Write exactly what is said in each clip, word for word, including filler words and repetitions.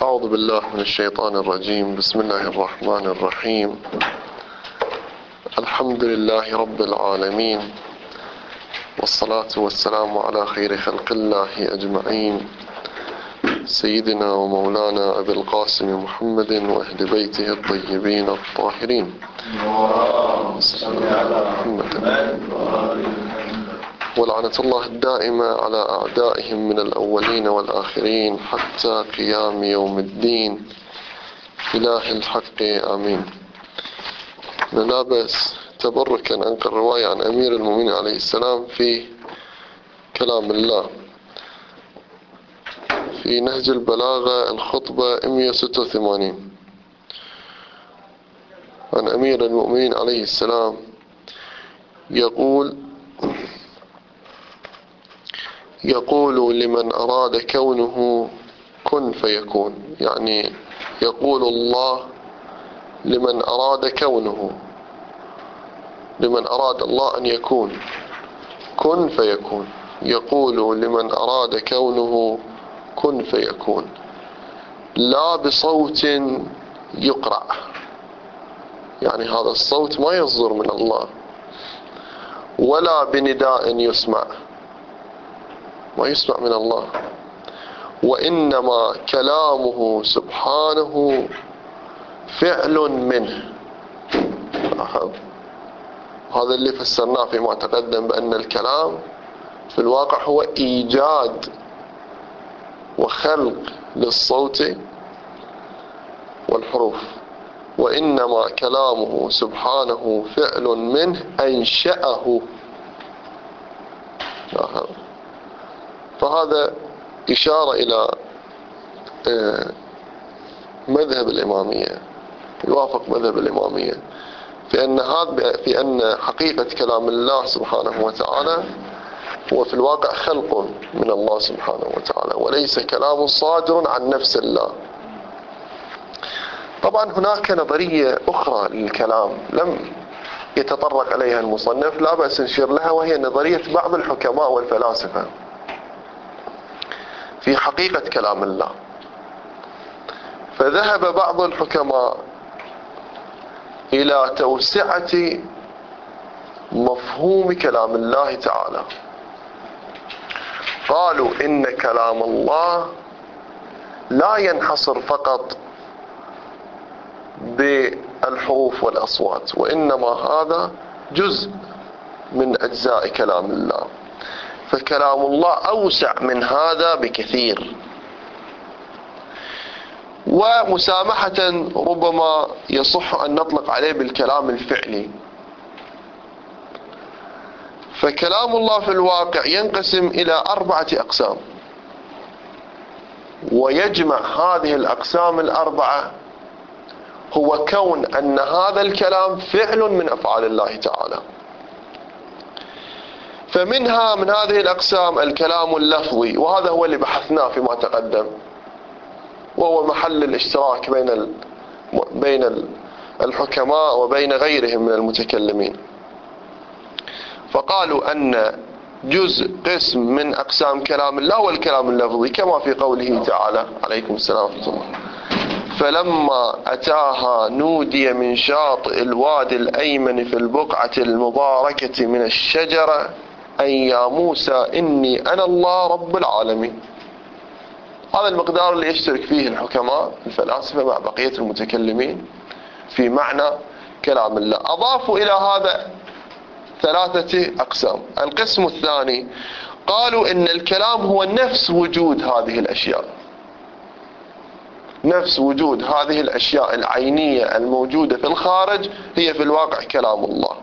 أعوذ بالله من الشيطان الرجيم. بسم الله الرحمن الرحيم. الحمد لله رب العالمين، والصلاة والسلام على خير خلق الله أجمعين، سيدنا ومولانا أبي القاسم محمد وأهل بيته الطيبين الطاهرين. ولعنة الله الدائمة على أعدائهم من الأولين والآخرين حتى قيام يوم الدين. إله الحق آمين. لا بأس تبركا أنقل رواية عن أمير المؤمنين عليه السلام في كلام الله في نهج البلاغة الخطبة مئة وستة وثمانين عن أمير المؤمنين عليه السلام يقول يقول لمن أراد كونه كن فيكون، يعني يقول الله لمن أراد كونه، لمن أراد الله أن يكون كن فيكون، يقول لمن أراد كونه كن فيكون، لا بصوت يقرأ، يعني هذا الصوت ما يصدر من الله، ولا بنداء يسمع، ما يسمع من الله، وإنما كلامه سبحانه فعل منه. هذا اللي فسرناه فيما تقدم بأن الكلام في الواقع هو إيجاد وخلق للصوت والحروف، وإنما كلامه سبحانه فعل منه أنشأه. فهذا إشارة إلى مذهب الإمامية، يوافق مذهب الإمامية في أن هذا في أن حقيقة كلام الله سبحانه وتعالى هو في الواقع خلق من الله سبحانه وتعالى، وليس كلام صادر عن نفس الله. طبعا هناك نظرية أخرى للكلام لم يتطرق إليها المصنف، لا بأس نشير لها، وهي نظرية بعض الحكماء والفلاسفة في حقيقة كلام الله. فذهب بعض الحكماء إلى توسعة مفهوم كلام الله تعالى، قالوا إن كلام الله لا ينحصر فقط بالحروف والأصوات، وإنما هذا جزء من أجزاء كلام الله، فكلام الله أوسع من هذا بكثير. ومسامحة ربما يصح أن نطلق عليه بالكلام الفعلي. فكلام الله في الواقع ينقسم إلى أربعة أقسام، ويجمع هذه الأقسام الأربعة هو كون أن هذا الكلام فعل من أفعال الله تعالى. فمنها من هذه الأقسام الكلام اللفظي، وهذا هو اللي بحثناه فيما تقدم، وهو محل الاشتراك بين بين الحكماء وبين غيرهم من المتكلمين. فقالوا أن جزء قسم من أقسام كلام الله والكلام اللفظي، كما في قوله تعالى عليكم السلام ورحمة الله: فلما أتاها نودي من شاطئ الوادي الأيمن في البقعة المباركة من الشجرة أن يا موسى إني أنا الله رب العالمين. هذا المقدار اللي يشترك فيه الحكماء الفلاسفة مع بقية المتكلمين في معنى كلام الله. أضافوا إلى هذا ثلاثة أقسام. القسم الثاني قالوا إن الكلام هو نفس وجود هذه الأشياء، نفس وجود هذه الأشياء العينية الموجودة في الخارج هي في الواقع كلام الله،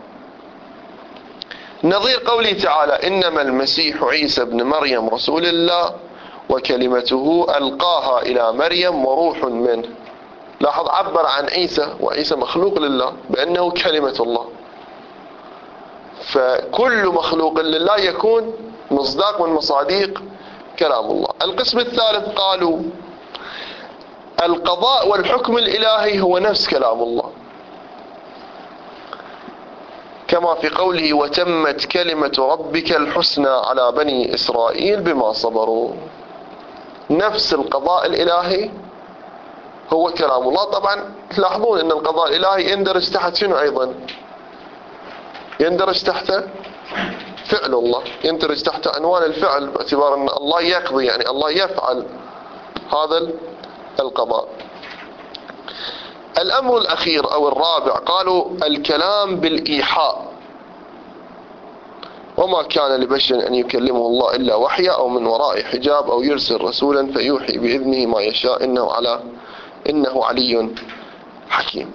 نظير قوله تعالى: إنما المسيح عيسى ابن مريم رسول الله وكلمته ألقاها إلى مريم وروح منه. لاحظ عبر عن عيسى، وعيسى مخلوق لله، بأنه كلمة الله. فكل مخلوق لله يكون مصداق من مصاديق كلام الله. القسم الثالث قالوا القضاء والحكم الإلهي هو نفس كلام الله، كما في قوله: وتمت كلمة ربك الحسنى على بني إسرائيل بما صبروا. نفس القضاء الإلهي هو كلام الله. طبعا تلاحظون أن القضاء الإلهي يندرج تحت شنو أيضا؟ يندرج تحت فعل الله، يندرج تحت عنوان الفعل، باعتبار أن الله يقضي، يعني الله يفعل هذا القضاء. الأمر الأخير أو الرابع قالوا الكلام بالإيحاء، وما كان لبشر أن يكلمه الله إلا وحيا أو من وراء حجاب أو يرسل رسولا فيوحي بإذنه ما يشاء إنه على إنه علي حكيم.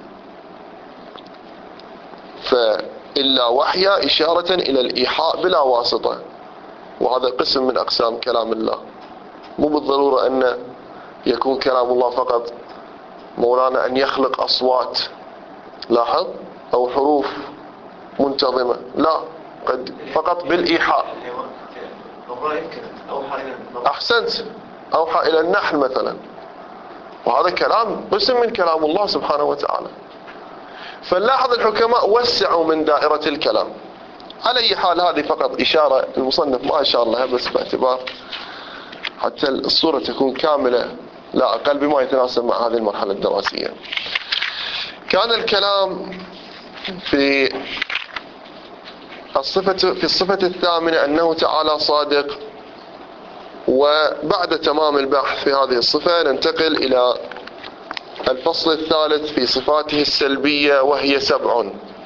فإلا وحيا إشارة إلى الإيحاء بلا واسطة، وهذا قسم من أقسام كلام الله. مو بالضرورة أن يكون كلام الله فقط مولانا أن يخلق أصوات، لاحظ، أو حروف منتظمة، لا، قد فقط بالإيحاء. أحسنت، أوحى إلى النحل مثلا، وهذا كلام قسم من كلام الله سبحانه وتعالى. فنلاحظ الحكماء وسعوا من دائرة الكلام. على أي حال هذه فقط إشارة، المصنف ما أشار لها بس باعتبار حتى الصورة تكون كاملة لا أقل بما يتناسب مع هذه المرحلة الدراسية. كان الكلام في الصفة في الصفة الثامنة أنه تعالى صادق، وبعد تمام البحث في هذه الصفة ننتقل إلى الفصل الثالث في صفاته السلبية وهي سبع.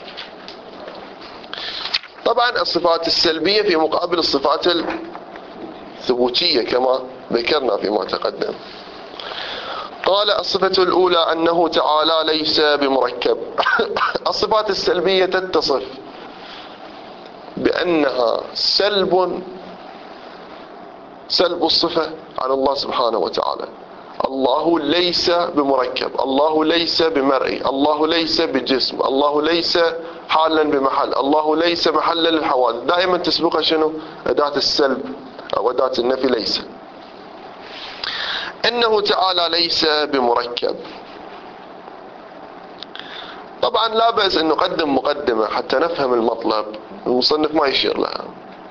طبعا الصفات السلبية في مقابل الصفات الثبوتية كما ذكرنا فيما تقدم. قال الصفة الأولى أنه تعالى ليس بمركب. الصفات السلبية تتصف بأنها سلب سلب الصفة على الله سبحانه وتعالى. الله ليس بمركب، الله ليس بمرئي، الله ليس بجسم، الله ليس حالا بمحل، الله ليس محلا للحوادث. دائما تسبقها شنو؟ أداة السلب أو أداة النفي ليس. إنه تعالى ليس بمركب. طبعا لا بأس أن نقدم مقدمة حتى نفهم المطلب، المصنف ما يشير لها،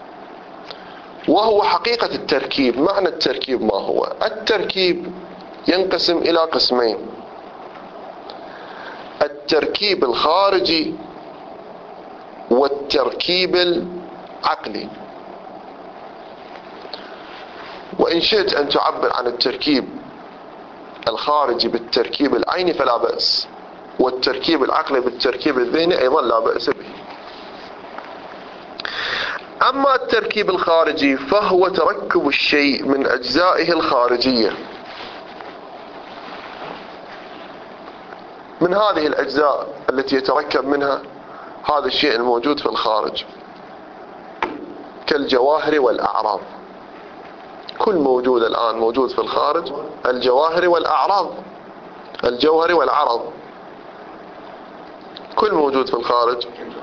وهو حقيقة التركيب. معنى التركيب ما هو؟ التركيب ينقسم إلى قسمين: التركيب الخارجي والتركيب العقلي. وإن شئت أن تعبر عن التركيب الخارجي بالتركيب العيني فلا بأس، والتركيب العقلي بالتركيب الذهني أيضا لا بأس به. أما التركيب الخارجي فهو تركب الشيء من أجزائه الخارجية، من هذه الأجزاء التي يتركب منها هذا الشيء الموجود في الخارج، كالجواهر والأعراض. كل موجود الآن موجود في الخارج، الجواهر والأعراض، الجوهر والعرض، كل موجود في الخارج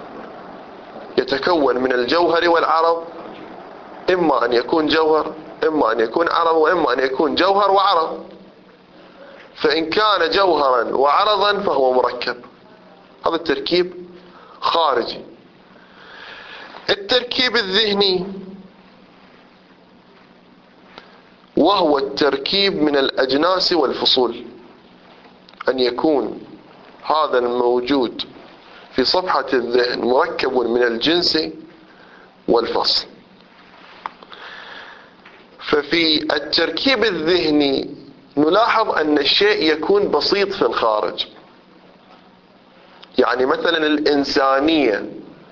يتكون من الجوهر والعرض، إما أن يكون جوهر، إما أن يكون عرض، وإما أن يكون جوهر وعرض. فإن كان جوهرا وعرضا فهو مركب، هذا التركيب خارجي. التركيب الذهني وهو التركيب من الأجناس والفصول، أن يكون هذا الموجود في صفحة الذهن مركب من الجنس والفصل. ففي التركيب الذهني نلاحظ أن الشيء يكون بسيط في الخارج، يعني مثلا الإنسانية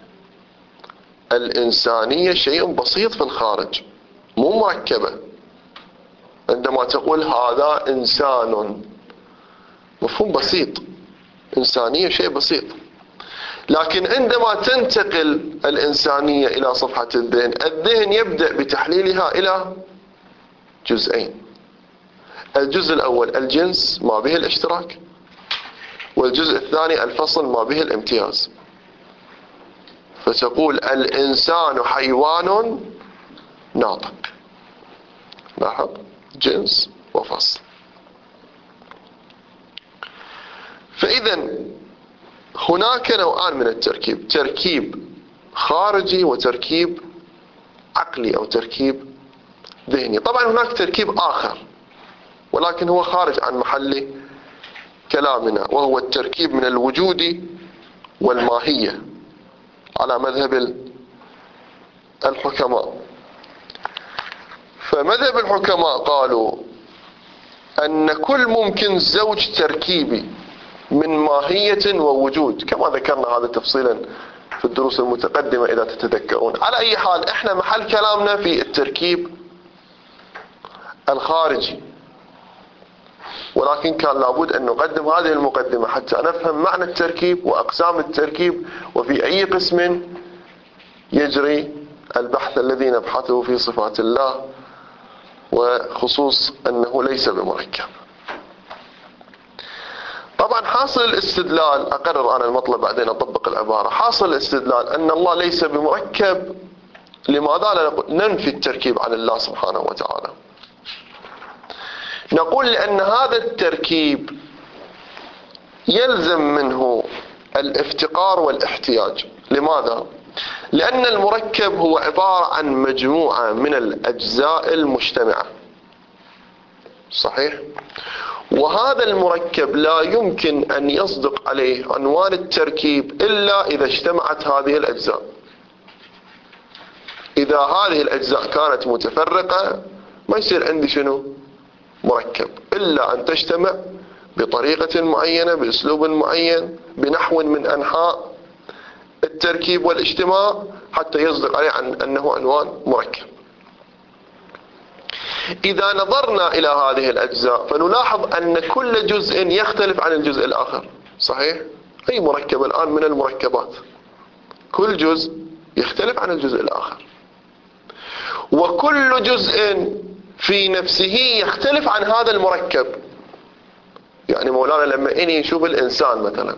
الإنسانية شيء بسيط في الخارج، مو مركبة. عندما تقول هذا إنسان، مفهوم بسيط، إنسانية شيء بسيط. لكن عندما تنتقل الإنسانية إلى صفحة الذهن، الذهن يبدأ بتحليلها إلى جزئين: الجزء الأول الجنس ما به الاشتراك، والجزء الثاني الفصل ما به الامتياز. فتقول الإنسان حيوان ناطق، لاحظ، جنس وفصل. فإذا هناك نوعان من التركيب: تركيب خارجي وتركيب عقلي أو تركيب ذهني. طبعا هناك تركيب آخر ولكن هو خارج عن محل كلامنا، وهو التركيب من الوجود والماهية على مذهب الحكماء. فمذهب الحكماء قالوا أن كل ممكن زوج تركيبي من ماهية ووجود، كما ذكرنا هذا تفصيلا في الدروس المتقدمة إذا تتذكرون. على أي حال إحنا محل كلامنا في التركيب الخارجي، ولكن كان لابد أن نقدم هذه المقدمة حتى نفهم معنى التركيب وأقسام التركيب، وفي أي قسم يجري البحث الذي نبحثه في صفات الله، وخصوص أنه ليس بمركب. طبعا حاصل الاستدلال، أقرر أنا المطلب بعدين أطبق العبارة، حاصل الاستدلال أن الله ليس بمركب. لماذا لا نقول ننفي التركيب عن الله سبحانه وتعالى؟ نقول لأن هذا التركيب يلزم منه الافتقار والاحتياج. لماذا؟ لأن المركب هو عبارة عن مجموعة من الأجزاء المجتمعة، صحيح؟ وهذا المركب لا يمكن أن يصدق عليه عنوان التركيب إلا إذا اجتمعت هذه الأجزاء. إذا هذه الأجزاء كانت متفرقة ما يصير عندي شنو؟ مركب، إلا أن تجتمع بطريقة معينة، بأسلوب معين، بنحو من أنحاء التركيب والاجتماع حتى يصدق عليه عن أنه عنوان مركب. إذا نظرنا إلى هذه الأجزاء فنلاحظ أن كل جزء يختلف عن الجزء الآخر، صحيح؟ أي مركب الآن من المركبات كل جزء يختلف عن الجزء الآخر، وكل جزء في نفسه يختلف عن هذا المركب. يعني مولانا لما إني نشوف الإنسان مثلا،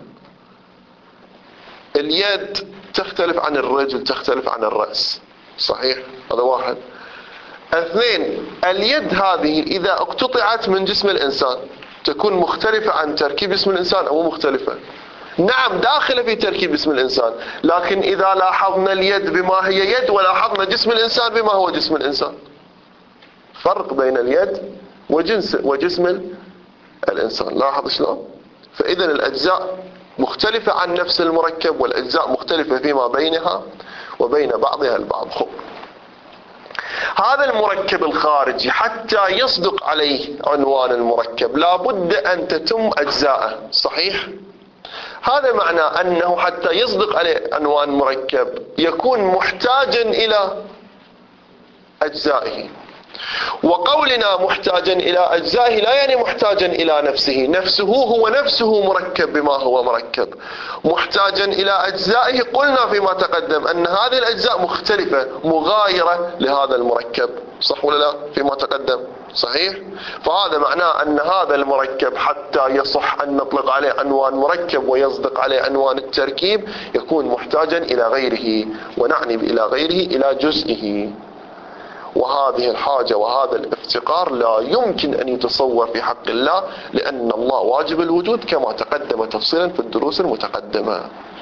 اليد تختلف عن الرجل، تختلف عن الرأس، صحيح؟ هذا واحد. اثنين، اليد هذه إذا اقتطعت من جسم الإنسان تكون مختلفة عن تركيب جسم الإنسان أو مختلفة؟ نعم، داخلة في تركيب جسم الإنسان، لكن إذا لاحظنا اليد بما هي يد ولاحظنا جسم الإنسان بما هو جسم الإنسان، فرق بين اليد وجنس وجسم الإنسان. لاحظ شلون؟ فإذا الأجزاء مختلفة عن نفس المركب، والأجزاء مختلفة فيما بينها وبين بعضها البعض. خب. هذا المركب الخارجي حتى يصدق عليه عنوان المركب لابد أن تتم أجزاءه، صحيح؟ هذا معناه أنه حتى يصدق عليه عنوان مركب يكون محتاجا إلى أجزائه. وقولنا محتاجا إلى أجزائه لا يعني محتاجا إلى نفسه، نفسه هو نفسه مركب بما هو مركب. محتاجا إلى أجزائه قلنا فيما تقدم أن هذه الأجزاء مختلفة مغايرة لهذا المركب، صح ولا لا؟ فيما تقدم، صحيح؟ فهذا معناه أن هذا المركب حتى يصح أن نطلق عليه عنوان مركب ويصدق عليه عنوان التركيب يكون محتاجا إلى غيره، ونعني إلى غيره إلى جزئه. وهذه الحاجة وهذا الافتقار لا يمكن أن يتصور في حق الله، لأن الله واجب الوجود كما تقدم تفصيلا في الدروس المتقدمة.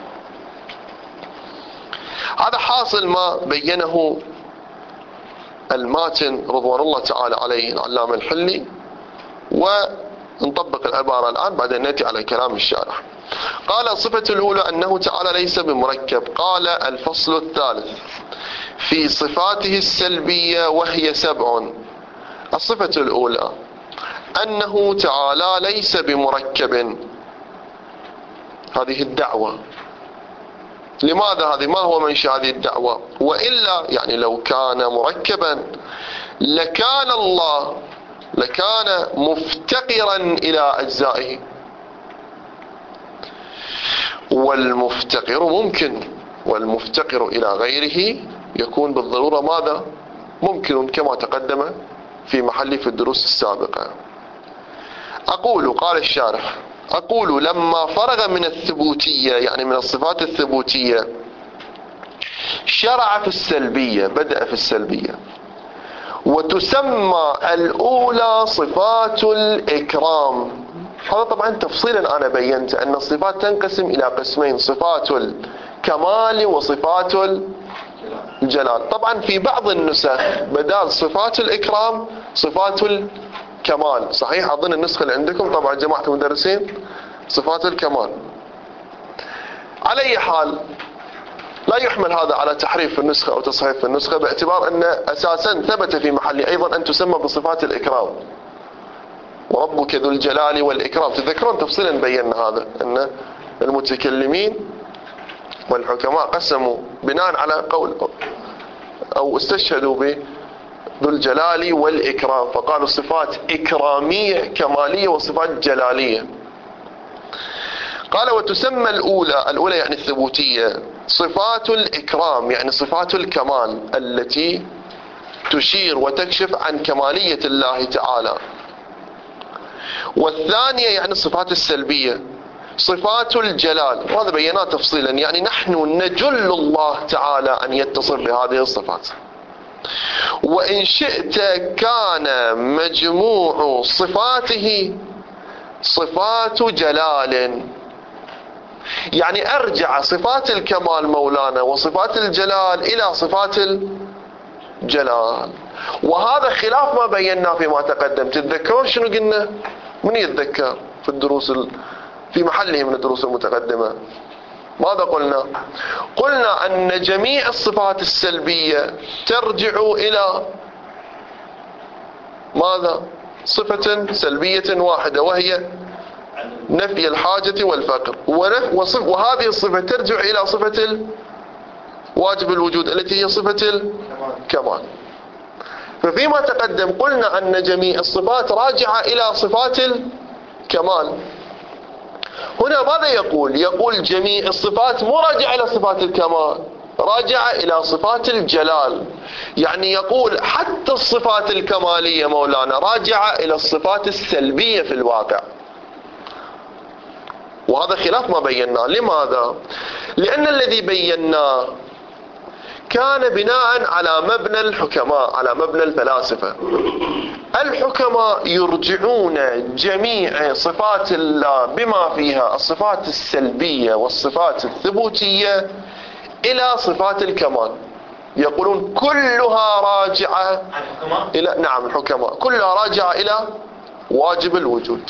هذا حاصل ما بينه الماتن رضوان الله تعالى عليه العلامة الحلي، ونطبق العبارة الآن بعدين نأتي على كلام الشارح. قال الصفة الأولى أنه تعالى ليس بمركب. قال الفصل الثالث في صفاته السلبية وهي سبع. الصفة الأولى أنه تعالى ليس بمركب، هذه الدعوة. لماذا هذه؟ ما هو منشأ هذه الدعوة؟ وإلا يعني لو كان مركبا لكان الله لكان مفتقرا إلى أجزائه، والمفتقر ممكن، والمفتقر إلى غيره يكون بالضرورة ماذا؟ ممكن، كما تقدم في محل في الدروس السابقة. أقول، قال الشارح، أقول لما فرغ من الثبوتية يعني من الصفات الثبوتية شرع في السلبية، بدأ في السلبية، وتسمى الأولى صفات الإكرام. هذا طبعا تفصيلا أنا بينت أن الصفات تنقسم إلى قسمين، صفات الكمال وصفات الجلال. طبعا في بعض النسخ بدال صفات الإكرام صفات كمال. صحيح؟ أظن النسخة اللي عندكم طبعا جماعة المدرسين صفات الكمال. على أي حال لا يحمل هذا على تحريف في النسخة أو تصحيح في النسخة، باعتبار أن أساسا ثبت في محله أيضا أن تسمى بصفات الإكرام، وربك ذو الجلال والإكرام. تذكرون تفصيلا بينا هذا، أن المتكلمين والحكماء قسموا بناء على قول أو استشهدوا بذو الجلال والإكرام، فقالوا صفات إكرامية كمالية وصفات جلالية. قال وتسمى الأولى، الأولى يعني الثبوتية، صفات الإكرام يعني صفات الكمال التي تشير وتكشف عن كمالية الله تعالى. والثانية يعني الصفات السلبية صفات الجلال، وهذا بيناه تفصيلا، يعني نحن نجل الله تعالى أن يتصف بهذه الصفات. وإن شئت كان مجموع صفاته صفات جلال، يعني أرجع صفات الكمال مولانا وصفات الجلال إلى صفات الجلال. وهذا خلاف ما بيناه فيما تقدم. تتذكرون شنو قلنا؟ من يتذكر في الدروس في محله من الدروس المتقدمة ماذا قلنا؟ قلنا أن جميع الصفات السلبية ترجع إلى ماذا؟ صفة سلبية واحدة، وهي نفي الحاجة والفقر، وهذه الصفة ترجع إلى صفة واجب الوجود التي هي صفة الكمال. ففيما تقدم قلنا أن جميع الصفات راجعة إلى صفات الكمال. هنا ماذا يقول؟ يقول جميع الصفات مو راجعة إلى صفات الكمال، راجعة إلى صفات الجلال. يعني يقول حتى الصفات الكمالية مولانا راجعة إلى الصفات السلبية في الواقع، وهذا خلاف ما بيناه. لماذا؟ لأن الذي بيناه كان بناء على مبنى الحكماء، على مبنى الفلاسفة. الحكماء يرجعون جميع صفات الله بما فيها الصفات السلبية والصفات الثبوتية إلى صفات الكمال. يقولون كلها راجعة إلى، نعم الحكماء كلها راجعة إلى واجب الوجود.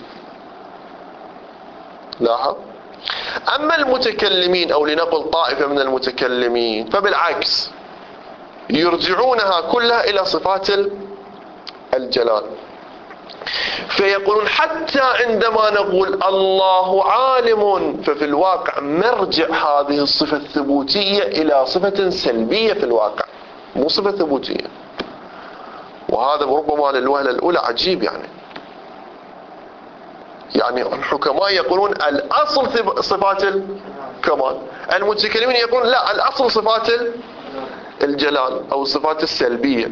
لاحظ. أما المتكلمين أو لنقل طائفة من المتكلمين فبالعكس يرجعونها كلها إلى صفات الجلال. فيقولون حتى عندما نقول الله عالم، ففي الواقع مرجع هذه الصفة الثبوتية إلى صفة سلبية في الواقع، مو صفة ثبوتية. وهذا ربما للوهلة الأولى عجيب. يعني يعني الحكماء يقولون الأصل صفات الكمال، المتكلمين يقولون لا، الأصل صفات الجلال أو الصفات السلبية.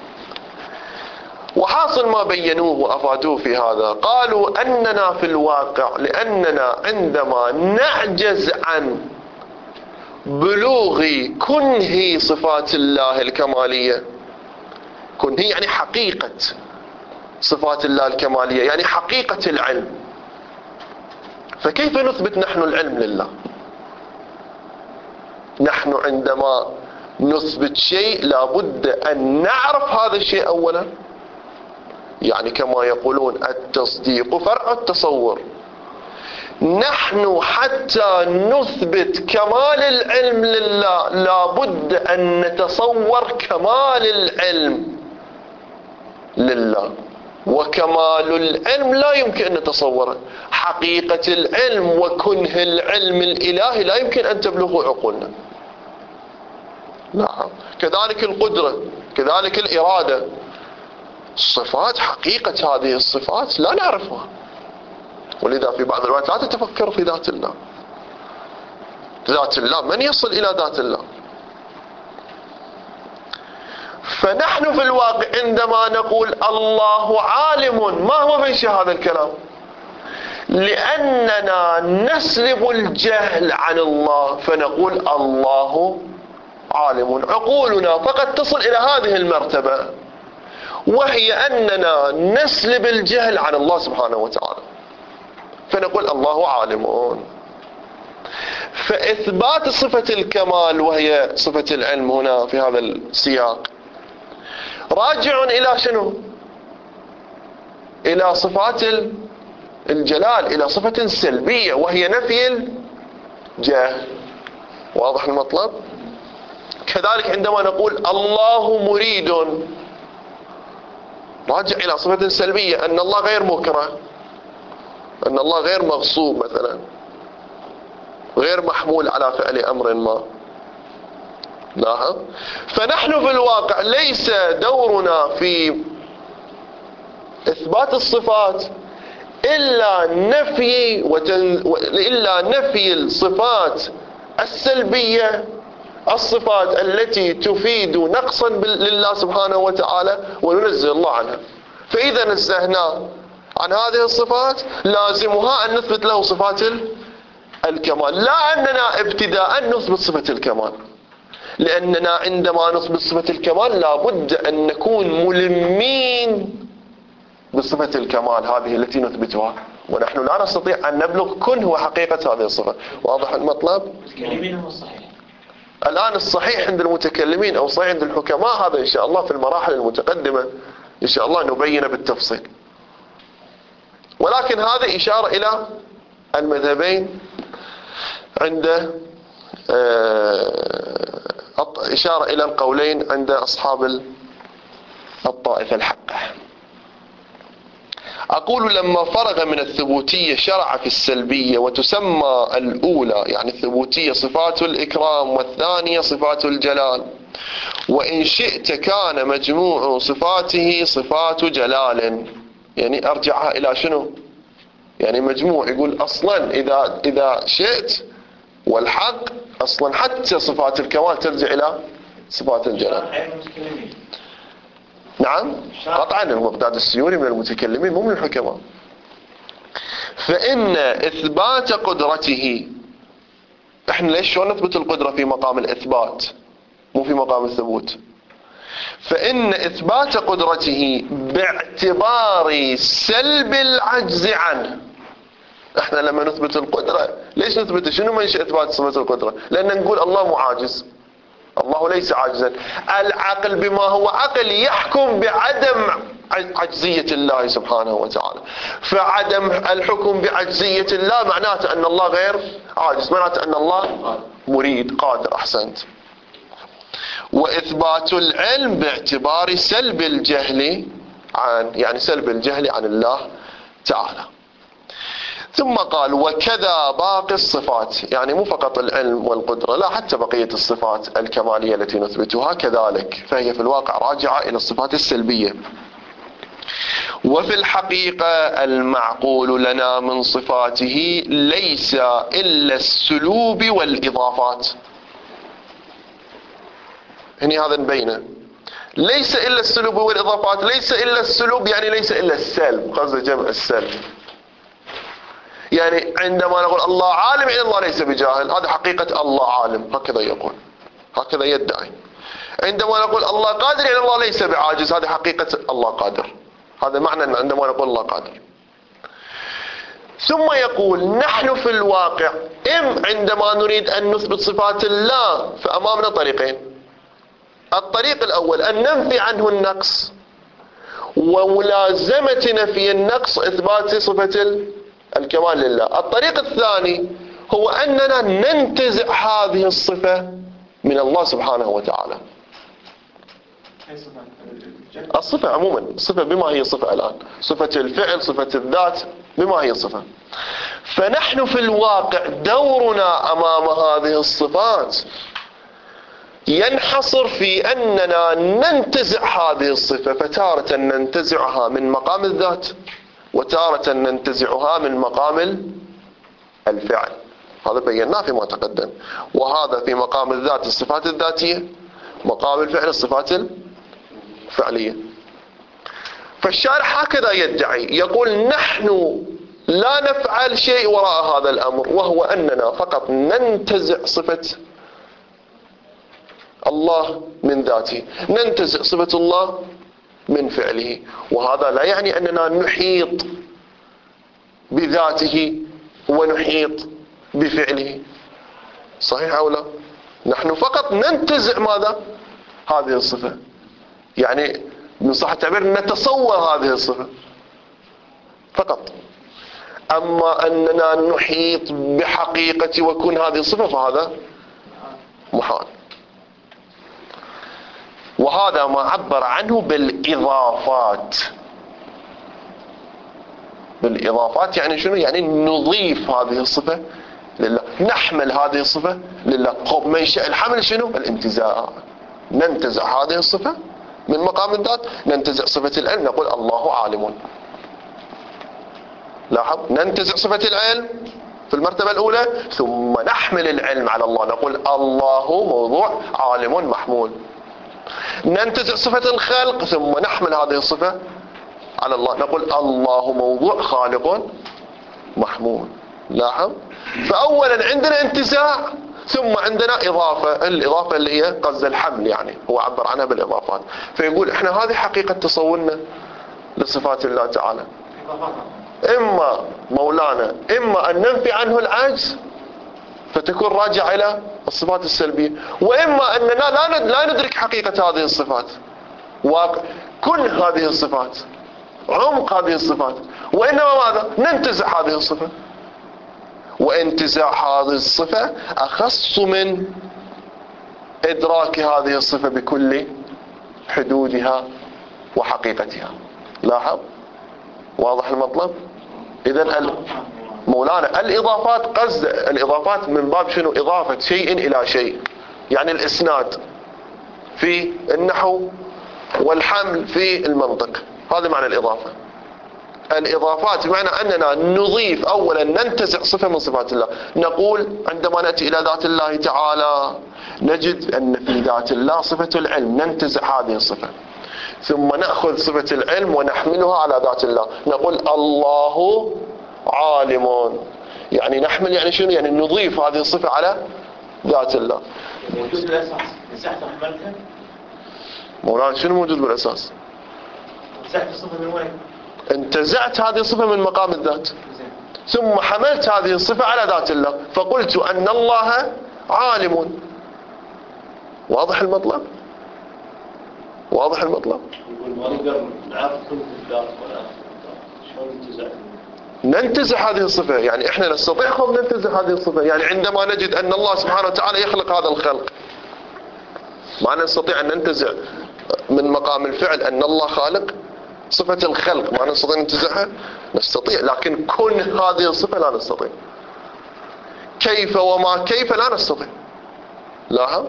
وحاصل ما بينوه وأفادوه في هذا، قالوا أننا في الواقع لأننا عندما نعجز عن بلوغ كنه صفات الله الكمالية، كنه يعني حقيقة صفات الله الكمالية، يعني حقيقة العلم، فكيف نثبت نحن العلم لله؟ نحن عندما نثبت شيء لابد أن نعرف هذا الشيء أولا. يعني كما يقولون التصديق فرع التصور. نحن حتى نثبت كمال العلم لله لابد أن نتصور كمال العلم لله، وكمال العلم لا يمكن أن نتصوره. حقيقة العلم وكنه العلم الإلهي لا يمكن أن تبلغه عقولنا. نعم. كذلك القدرة، كذلك الإرادة، الصفات حقيقة هذه الصفات لا نعرفها، ولذا في بعض الوقت لا تتفكر في ذات الله. ذات الله من يصل إلى ذات الله؟ فنحن في الواقع عندما نقول الله عالم، ما هو منشأ هذا الكلام؟ لأننا نسلب الجهل عن الله فنقول الله عالم. عقولنا فقط تصل إلى هذه المرتبة، وهي أننا نسلب الجهل عن الله سبحانه وتعالى فنقول الله عالم. فإثبات صفة الكمال وهي صفة العلم هنا في هذا السياق راجع إلى شنو؟ إلى صفات الجلال، إلى صفة سلبية وهي نفي الجاه. واضح المطلب؟ كذلك عندما نقول الله مريد، راجع إلى صفة سلبية، أن الله غير مكره، أن الله غير مغصوب مثلا، غير محمول على فعل أمر ما. لاحظ؟ فنحن في الواقع ليس دورنا في إثبات الصفات إلا نفي وتن... إلا نفي الصفات السلبية، الصفات التي تفيد نقصا لله سبحانه وتعالى، وننزه الله عنها. فإذا نزهناه عن هذه الصفات لازمها أن نثبت له صفات الكمال، لا أننا ابتداء نثبت صفة الكمال، لأننا عندما نثبت صفة الكمال لابد أن نكون ملمين بصفة الكمال هذه التي نثبتها، ونحن لا نستطيع أن نبلغ كنه وحقيقة هذه الصفة. واضح المطلب؟ المتكلمين هو الصحيح. الآن الصحيح عند المتكلمين أو صحيح عند الحكماء هذا إن شاء الله في المراحل المتقدمة إن شاء الله نبين بالتفصيل، ولكن هذا إشارة إلى المذهبين عند إشارة إلى القولين عند أصحاب الطائفة الحقة. أقول لما فرغ من الثبوتية شرع في السلبية، وتسمى الأولى يعني الثبوتية صفات الإكرام، والثانية صفات الجلال، وإن شئت كان مجموع صفاته صفات جلال. يعني أرجعها إلى شنو؟ يعني مجموع، يقول أصلا إذا إذا شئت والحق أصلا حتى صفات الكمال ترجع إلى صفات الجلال. نعم قطعا المقداد السيوري من المتكلمين مو من الحكماء. فإن إثبات قدرته، احنا ليش شلون نثبت القدرة في مقام الإثبات مو في مقام الثبوت؟ فإن إثبات قدرته باعتبار سلب العجز عنه. احنا لما نثبت القدرة ليش نثبت؟ شنو منشأ إثبات صفة القدرة؟ لأن نقول الله مو عاجز، الله ليس عاجزا. العقل بما هو عقل يحكم بعدم عجزية الله سبحانه وتعالى، فعدم الحكم بعجزية الله معناته أن الله غير عاجز، معناته أن الله مريد قادر. أحسنت. وإثبات العلم باعتبار سلب الجهل عن، يعني سلب الجهل عن الله تعالى. ثم قال وكذا باقي الصفات، يعني مو فقط العلم والقدرة، لا حتى بقية الصفات الكمالية التي نثبتها كذلك، فهي في الواقع راجعة إلى الصفات السلبية. وفي الحقيقة المعقول لنا من صفاته ليس إلا السلوب والإضافات. هني هذا نبينه، ليس إلا السلوب والإضافات. ليس إلا السلوب يعني ليس إلا السلب، قصد جمع السلب. يعني عندما نقول الله عالم يعني الله ليس بجاهل، هذا حقيقة الله عالم، هكذا يقول، هكذا يدعي. عندما نقول الله قادر يعني الله ليس بعاجز، هذا حقيقة الله قادر، هذا معنى عندما نقول الله قادر. ثم يقول نحن في الواقع إم عندما نريد أن نثبت صفات الله فأمامنا طريقين. الطريق الأول أن ننفي عنه النقص، وملازمة نفي النقص إثبات صفة الكمال لله. الطريق الثاني هو أننا ننتزع هذه الصفة من الله سبحانه وتعالى. الصفة عموما، الصفة بما هي صفة الآن، صفة الفعل، صفة الذات، بما هي صفة. فنحن في الواقع دورنا أمام هذه الصفات ينحصر في أننا ننتزع هذه الصفة، فتارة ننتزعها من مقام الذات، وتارة ننتزعها من مقام الفعل. هذا بيناه فيما تقدم. وهذا في مقام الذات الصفات الذاتية، مقام الفعل الصفات الفعلية. فالشارح هكذا يدعي، يقول نحن لا نفعل شيء وراء هذا الأمر، وهو أننا فقط ننتزع صفة الله من ذاته، ننتزع صفة الله من فعله. وهذا لا يعني أننا نحيط بذاته ونحيط بفعله، صحيح أو لا؟ نحن فقط ننتزع ماذا؟ هذه الصفة، يعني من صح التعبير نتصور هذه الصفة. فقط. أما أننا نحيط بحقيقة وكون هذه الصفة فهذا محال. وهذا ما عبر عنه بالإضافات. بالإضافات يعني شنو؟ يعني نضيف هذه الصفة لله، نحمل هذه الصفة لله. خب منشأ الحمل شنو؟ الانتزاع. ننتزع هذه الصفة من مقام الذات، ننتزع صفة العلم، نقول الله عالم. لاحظ، ننتزع صفة العلم في المرتبة الأولى، ثم نحمل العلم على الله، نقول الله موضوع عالم محمول. ننتزع صفة الخلق ثم نحمل هذه الصفة على الله، نقول الله موضوع خالق محمول. لاحظ، فأولا عندنا انتزاع ثم عندنا إضافة. الإضافة اللي هي قصد الحمل، يعني هو عبر عنها بالإضافات. فيقول احنا هذه حقيقة تصورنا لصفات الله تعالى. إما مولانا إما أن ننفي عنه العجز فتكون راجع إلى الصفات السلبية، وإما أننا لا لا ندرك حقيقة هذه الصفات، وكل هذه الصفات، عمق هذه الصفات، وإنما ماذا؟ ننتزع هذه الصفة. وانتزاع هذه الصفة أخص من إدراك هذه الصفة بكل حدودها وحقيقتها. لاحظ، واضح المطلب؟ إذن مولانا الإضافات، قصد الإضافات من باب شنو؟ إضافة شيء إلى شيء، يعني الإسناد في النحو والحمل في المنطق، هذا معنى الإضافة. الإضافات بمعنى أننا نضيف، أولا ننتزع صفة من صفات الله. نقول عندما نأتي إلى ذات الله تعالى نجد أن في ذات الله صفة العلم، ننتزع هذه الصفة، ثم نأخذ صفة العلم ونحملها على ذات الله، نقول الله عالم. يعني نحمل يعني شنو؟ يعني نضيف هذه الصفة على ذات الله. موجود بالأساس، نزعت وحملتها. مولانا شنو موجود بالأساس؟ نزعت الصفة من وين؟ انتزعت هذه الصفة من مقام الذات، ثم حملت هذه الصفة على ذات الله، فقلت أن الله عالم. واضح المطلب؟ واضح المطلب؟ يقول ما نقدر نعرف كل الذات ولا شلون ننتزع؟ ننتزع هذه الصفة، يعني احنا نستطيع خب ننتزع هذه الصفة. يعني عندما نجد أن الله سبحانه وتعالى يخلق هذا الخلق، ما نستطيع أن ننتزع من مقام الفعل أن الله خالق. صفة الخلق ما نستطيع ننتزعها؟ نستطيع، لكن كن هذه الصفة لا نستطيع. كيف وما كيف لا نستطيع. لاحظ،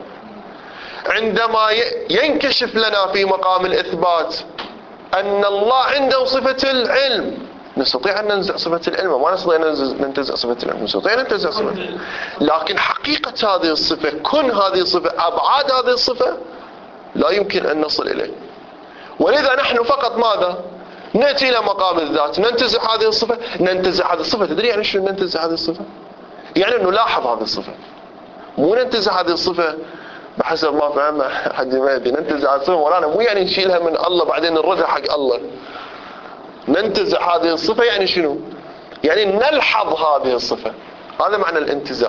عندما ينكشف لنا في مقام الإثبات أن الله عنده صفة العلم، نستطيع أن ننزع صفة العلم، ما نستطيع أن ننتزع صفة العلم، نستطيع أن ننتزع صفة العلم. لكن حقيقة هذه الصفة، كن هذه الصفة، أبعاد هذه الصفة لا يمكن أن نصل إليه. ولذا نحن فقط ماذا؟ نأتي إلى مقام الذات، ننتزع هذه الصفة، ننتزع هذه الصفة. تدري يعني شو ننتزع هذه الصفة؟ يعني أنه نلاحظ هذه الصفة، مو ننتزع هذه الصفة بحسب ما فهمنا حق مهدي. ننتزع هذه الصفة مولانا مو يعني نشيلها من الله بعدين نردها حق الله. ننتزع هذه الصفة يعني شنو؟ يعني نلحظ هذه الصفة، هذا معنى الانتزاع.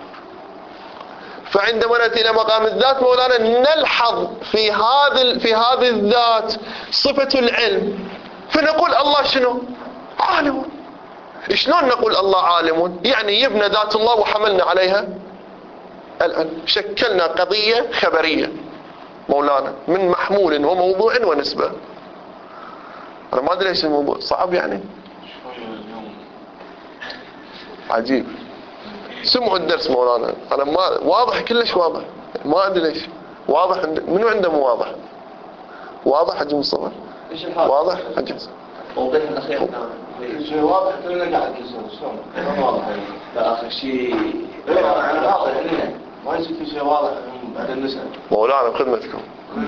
فعندما نأتي إلى مقام الذات مولانا نلحظ في هذه في هذه الذات صفة العلم، فنقول الله شنو؟ عالم. شلون نقول الله عالم؟ يعني يبنى ذات الله وحملنا عليها الآن، شكلنا قضية خبرية مولانا من محمول وموضوع ونسبة. أنا ما أدري إيش الموضوع، صعب يعني، عجيب. سمعوا الدرس مولانا، أنا ما واضح، كلش واضح، ما أدري ليش واضح. منو عنده مو واضح؟ واضح حجم الصبر؟ واضح حجم موضوع الأخير شيء واضح، كلنا قاعد نسولف شلون ما واضح لا آخر شيء واضح هنا، ما يصير في شيء واضح بعد النساء. مولانا بخدمتكم.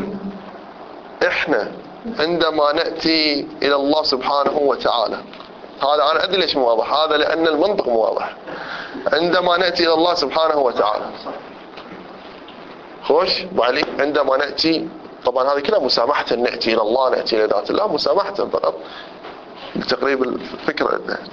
إحنا عندما نأتي إلى الله سبحانه وتعالى، هذا أنا أدري ليش مو واضح، هذا لأن المنطق مو واضح. عندما نأتي إلى الله سبحانه وتعالى خوش بعلي، عندما نأتي، طبعا هذه كلها مسامحة، نأتي إلى الله، نأتي إلى ذات الله، مسامحة فقط لتقريب الفكرة للذهن.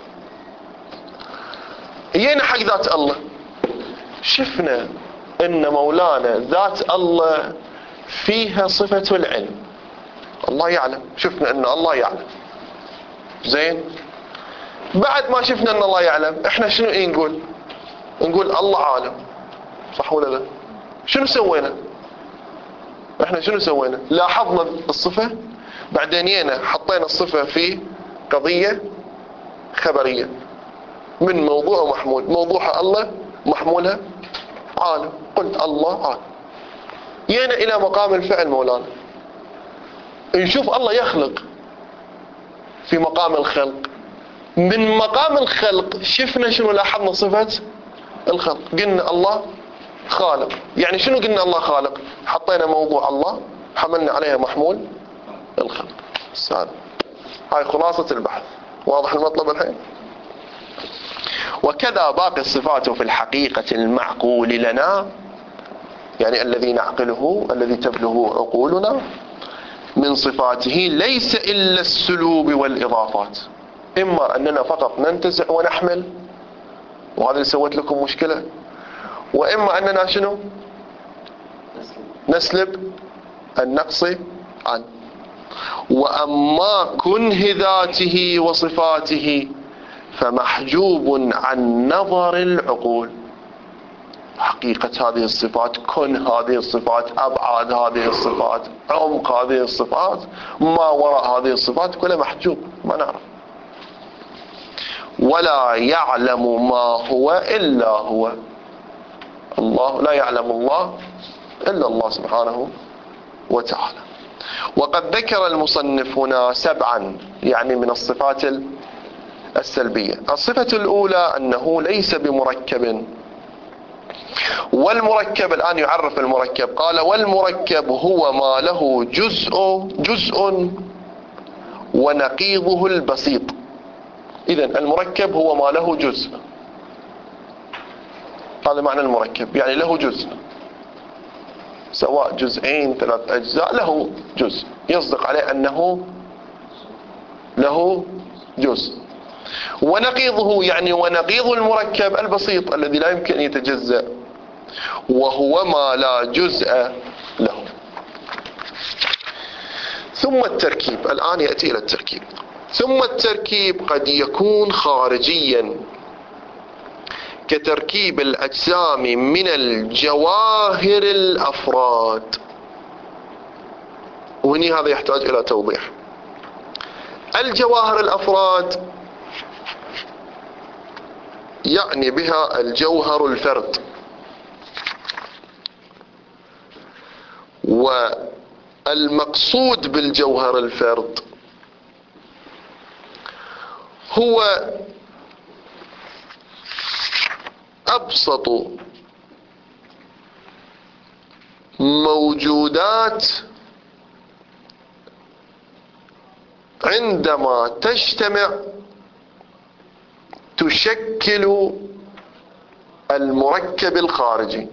جينا حق ذات الله، شفنا إن مولانا ذات الله فيها صفة العلم، الله يعلم، شفنا إن الله يعلم. زين، بعد ما شفنا أن الله يعلم، إحنا شنو إيه نقول؟ نقول الله عالم، صح ولا لا؟ شنو سوينا؟ إحنا شنو سوينا؟ لاحظنا الصفة، بعدين جينا حطينا الصفة في قضية خبرية من موضوع محمول، موضوعها الله، محمولها عالم. قلت الله عالم. جينا إلى مقام الفعل مولانا، نشوف الله يخلق في مقام الخلق. من مقام الخلق شفنا شنو؟ لاحظنا صفة الخلق، قلنا الله خالق. يعني شنو قلنا الله خالق؟ حطينا موضوع الله، حملنا عليها محمول الخلق. السادة هاي خلاصة البحث. واضح المطلب الحين؟ وكذا باقي الصفات في الحقيقة المعقول لنا، يعني الذي نعقله، الذي تبلغ عقولنا من صفاته، ليس إلا السلوب والإضافات. إما أننا فقط ننتزع ونحمل، وهذا اللي سويت لكم مشكلة، وإما أننا شنو؟ نسلب النقص عنه. وأما كنه ذاته وصفاته فمحجوب عن نظر العقول. حقيقة هذه الصفات، كن هذه الصفات، أبعاد هذه الصفات، عمق هذه الصفات، ما وراء هذه الصفات كلها محجوب، ما نعرف. ولا يعلم ما هو إلا هو. الله لا يعلم الله إلا الله سبحانه وتعالى. وقد ذكر المصنف هنا سبعا يعني من الصفات السلبية. الصفة الأولى أنه ليس بمركب. والمركب الآن يعرف المركب، قال والمركب هو ما له جزء جزء ونقيضه البسيط. إذن المركب هو ما له جزء، هذا معنى المركب، يعني له جزء، سواء جزئين ثلاث أجزاء، له جزء يصدق عليه أنه له جزء. ونقيضه يعني ونقيض المركب البسيط الذي لا يمكن أن يتجزأ، وهو ما لا جزء له. ثم التركيب، الآن يأتي إلى التركيب. ثم التركيب قد يكون خارجيا كتركيب الأجسام من الجواهر الأفراد. وهني هذا يحتاج إلى توضيح. الجواهر الأفراد يعني بها الجوهر الفرد، والمقصود بالجوهر الفرد هو أبسط موجودات عندما تجتمع تشكل المركب الخارجي.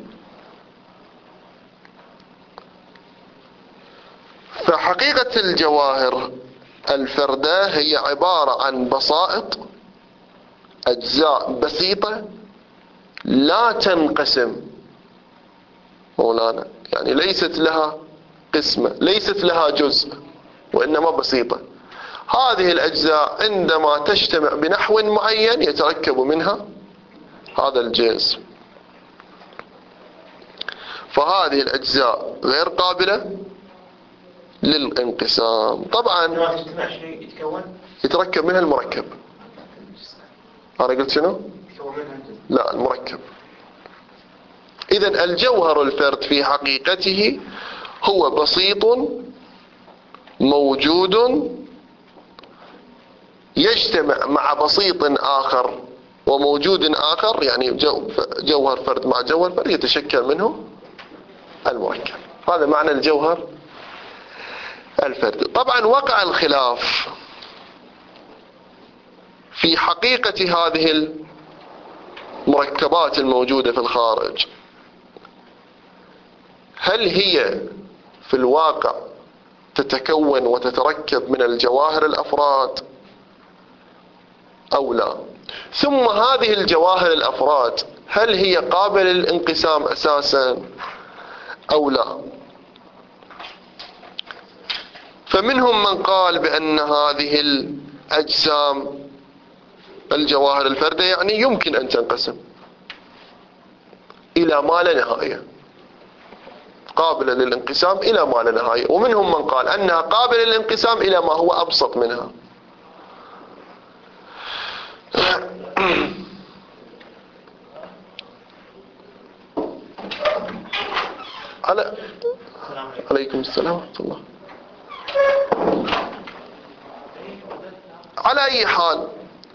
فحقيقة الجواهر الفردة هي عبارة عن بسائط، أجزاء بسيطة لا تنقسم مولانا، يعني ليست لها قسمة، ليست لها جزء، وإنما بسيطة. هذه الأجزاء عندما تجتمع بنحو معين يتركب منها هذا الجنس. فهذه الأجزاء غير قابلة للانقسام. طبعا يتركب منها المركب. أنا قلت شنو؟ لا، المركب. إذن الجوهر الفرد في حقيقته هو بسيط موجود يجتمع مع بسيط آخر وموجود آخر، يعني جوهر فرد مع جوهر فرد يتشكل منه المركب. هذا معنى الجوهر الفرد. طبعا وقع الخلاف في حقيقة هذه المركبات الموجودة في الخارج، هل هي في الواقع تتكون وتتركب من الجواهر الأفراد أو لا؟ ثم هذه الجواهر الأفراد هل هي قابلة للانقسام أساسا أو لا؟ فمنهم من قال بأن هذه الأجسام الجواهر الفردة يعني يمكن أن تنقسم إلى ما لا نهاية، قابلة للانقسام إلى ما لا نهاية، ومنهم من قال أنها قابلة للانقسام إلى ما هو أبسط منها. على عليكم السلام ورحمة الله. على أي حال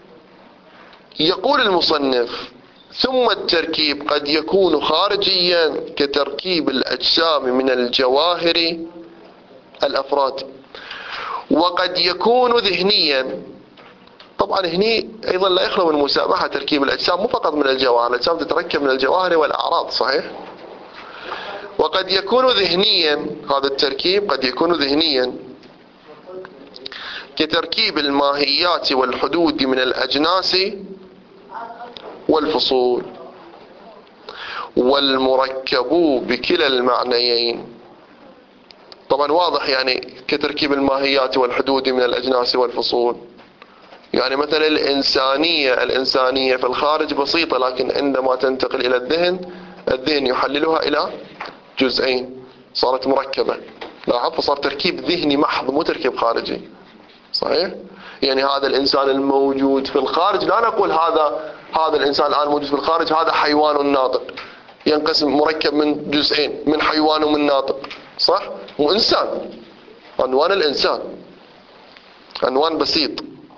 يقول المصنف: ثم التركيب قد يكون خارجيا كتركيب الأجسام من الجواهر الأفراد، وقد يكون ذهنيا. طبعا هني أيضا لا يخلو من مسامحة تركيب الأجسام مو فقط من الجواهر، الأجسام تتركب من الجواهر والأعراض، صحيح. وقد يكون ذهنيا، هذا التركيب قد يكون ذهنيا كتركيب الماهيات والحدود من الأجناس والفصول، والمركب بكلا المعنيين. طبعا واضح يعني كتركيب الماهيات والحدود من الأجناس والفصول، يعني مثلا الإنسانية الإنسانية في الخارج بسيطة، لكن عندما تنتقل إلى الذهن، الذهن يحللها إلى جزئين، صارت مركبة. لاحظ، صار تركيب ذهني محض مو تركيب خارجي، صحيح. يعني هذا الإنسان الموجود في الخارج لا نقول هذا هذا الإنسان الآن موجود في الخارج هذا حيوان ناطق، ينقسم مركب من جزئين، من حيوان ومن ناطق، صح. مو إنسان، عنوان الإنسان عنوان بسيط.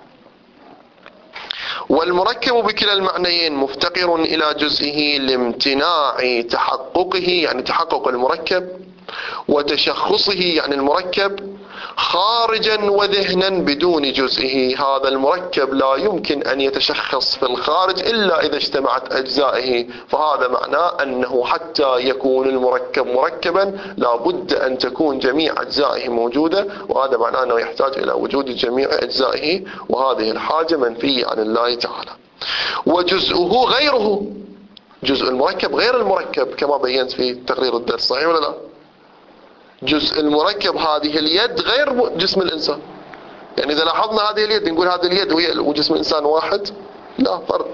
والمركب بكلا المعنيين مفتقر إلى جزئه لامتناع تحققه، يعني تحقق المركب، وتشخصه يعني المركب، خارجا وذهنا بدون جزئه. هذا المركب لا يمكن أن يتشخص في الخارج إلا إذا اجتمعت أجزائه، فهذا معناه أنه حتى يكون المركب مركبا لا بد أن تكون جميع أجزائه موجودة، وهذا معناه أنه يحتاج إلى وجود جميع أجزائه، وهذه الحاجة منفية عن الله تعالى. وجزءه غيره، جزء المركب غير المركب كما بينت في تقرير الدرس، صحيح ولا لا؟ جزء المركب هذه اليد غير جسم الإنسان. يعني إذا لاحظنا هذه اليد نقول هذه اليد وهي جسم إنسان واحد؟ لا، فرق.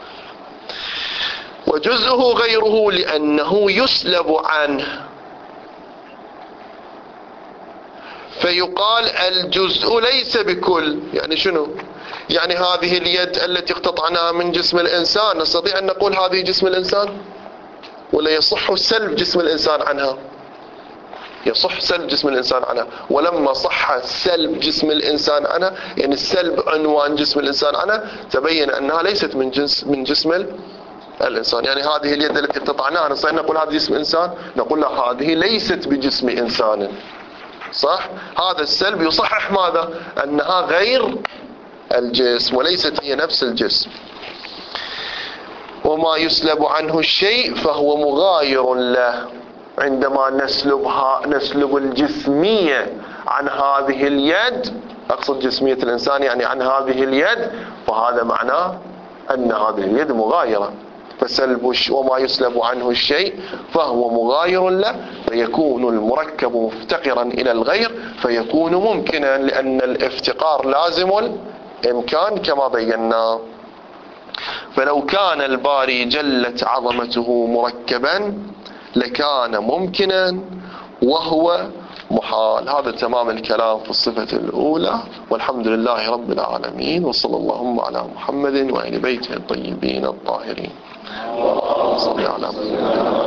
وجزءه غيره لأنه يسلب عنه، فيقال الجزء ليس بكل. يعني شنو؟ يعني هذه اليد التي اقتطعناها من جسم الإنسان نستطيع أن نقول هذه جسم الإنسان، ولا يصح سلب جسم الإنسان عنها؟ يصح سلب جسم الإنسان عنها. ولما صح سلب جسم الإنسان عنها، يعني السلب عنوان جسم الإنسان عنها، تبين أنها ليست من جنس من جسم الإنسان. يعني هذه اليد التي اقتطعناها نستطيع نقول هذا جسم إنسان؟ نقول لا، هذه ليست بجسم إنسان، صح. هذا السلب يصحح ماذا؟ أنها غير الجسم وليست هي نفس الجسم. وما يسلب عنه الشيء فهو مغاير له. عندما نسلبها نسلب الجسمية عن هذه اليد، أقصد جسمية الإنسان يعني عن هذه اليد، فهذا معناه أن هذه اليد مغايرة. فسلب وما يسلب عنه الشيء فهو مغاير له، فيكون المركب مفتقرا إلى الغير، فيكون ممكنا، لأن الافتقار لازم الإمكان كما بينا. فلو كان الباري جلت عظمته مركبا لكان ممكنا وهو محال. هذا تمام الكلام في الصفة الأولى، والحمد لله رب العالمين، وصلى اللهم على محمد وآل بيته الطيبين الطاهرين. اللهم صل على محمد.